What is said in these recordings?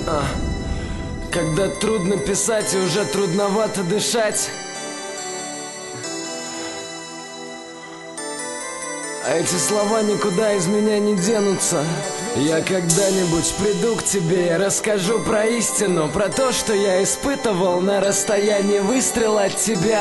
Когда трудно писать и уже трудновато дышать, а эти слова никуда из меня не денутся. Я когда-нибудь приду к тебе и расскажу про истину, про то, что я испытывал на расстоянии выстрела от тебя.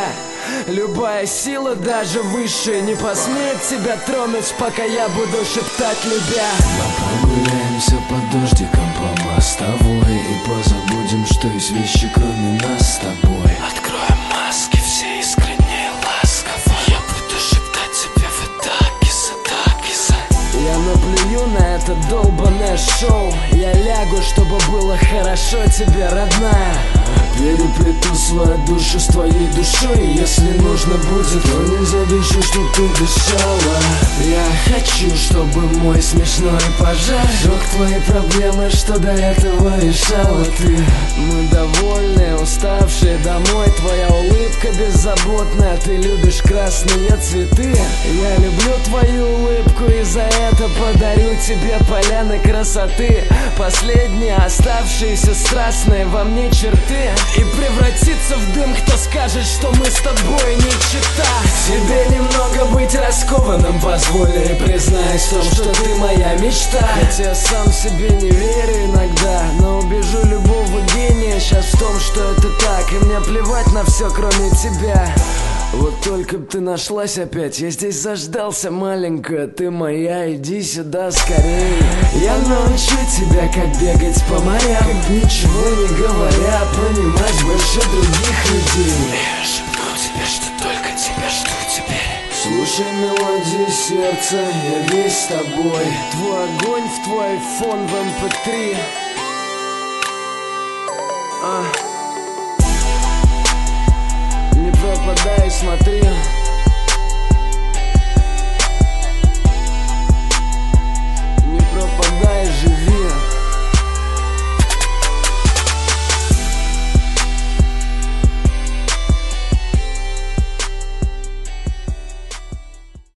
Любая сила, даже высшая, не посмеет тебя тронуть, пока я буду шептать любя. Мы прогуляемся под дождиком по мостовой и позабудем, что есть вещи кроме нас с тобой. Откроем маски, все искренне и ласково. Я буду шептать тебе вот так, киса, так, киса. Я наплюю на это долбанное шоу. Я лягу, чтобы было хорошо тебе, родная. Переплету свою душу с твоей душой. Если нужно будет, то не задышу, чтоб ты дышала. Я хочу, чтобы мой смешной пожар сжег твои проблемы, что до этого решала ты. Мы довольны, уставшие домой. Твоя улыбка беззаботная. Ты любишь красные цветы. Я люблю твою улыбку, и за это подарю тебе поляны красоты. Последние оставшиеся страстные во мне черты. И превратиться в дым, кто скажет, что мы с тобой не чета. Тебе немного быть раскованным позволь, и признаюсь в том, что ты моя мечта. Хотя сам себе не верю иногда, но убежу любого гения сейчас в том, что это так. И мне плевать на все, кроме тебя. Вот только б ты нашлась опять. Я здесь заждался, маленькая, ты моя, иди сюда скорей. Я научу тебя, как бегать по морям, как ничего не говоря, понимать больше других людей. Я шепну тебе, что только тебя жду теперь. Слушай мелодию сердца, я весь с тобой. Твой огонь в твой фон в MP3. Не пропадай, смотри.